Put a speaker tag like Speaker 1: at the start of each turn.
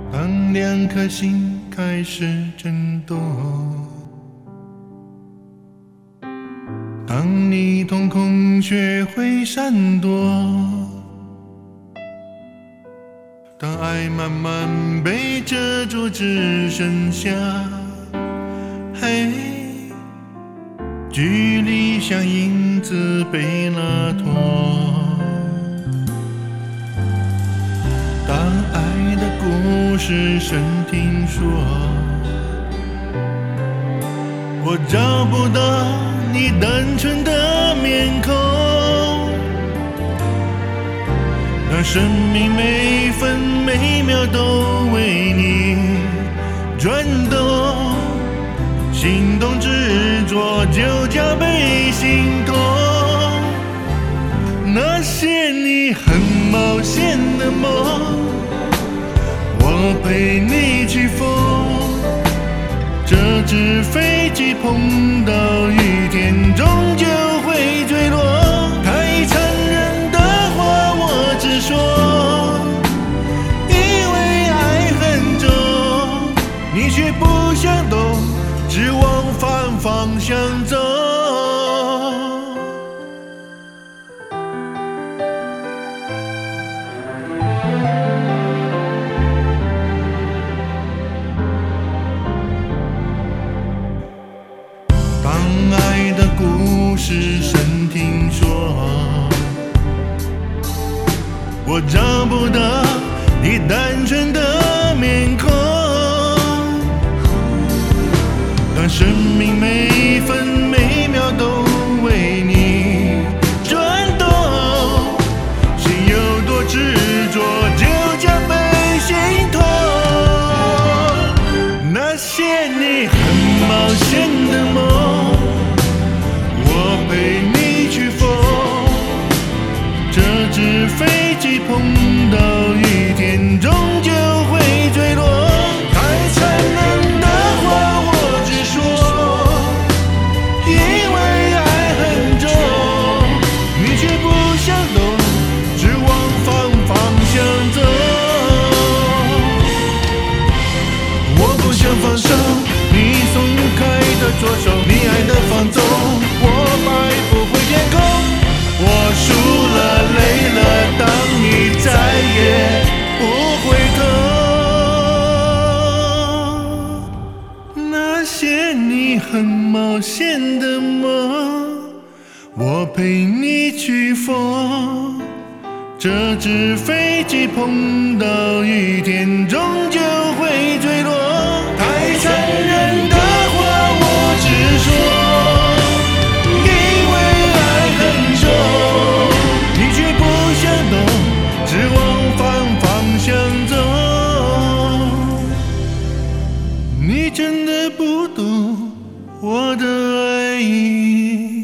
Speaker 1: 当两颗心开始震动，当你瞳孔学会闪躲，当爱慢慢被遮住，只剩下黑，距离像影子被拉脱。当爱的故事声听说，我找不到你单纯的面孔。当生命每分每秒都为你转动，心动执着就叫被心痛。那些你很冒险的梦，我陪你去疯。这只飞机碰到雨天，终究会坠落。太残忍的话我只说，因为爱很重，你却不想懂，只往反方向走。当爱的故事声听说，我找不到你单纯的面孔。当生命每分每秒都为你转动，心有多执着就叫被心痛。那些你很冒险的梦，我陪你去疯。这只飞机碰到雨天，终究会坠落。太残忍的话我只说，因为爱很重，你却不想懂，只往反方向走。我不想放手，你松开的左手，你爱的放纵，我摆不回天空。我输了，累了，当你再也不回头。那些你很冒险的梦，我陪你去疯。这只飞机碰到雨天，终究会坠落。太残忍的话我只说，因为爱很重，你却不想懂，只往反方向走。你真的不懂我的爱意。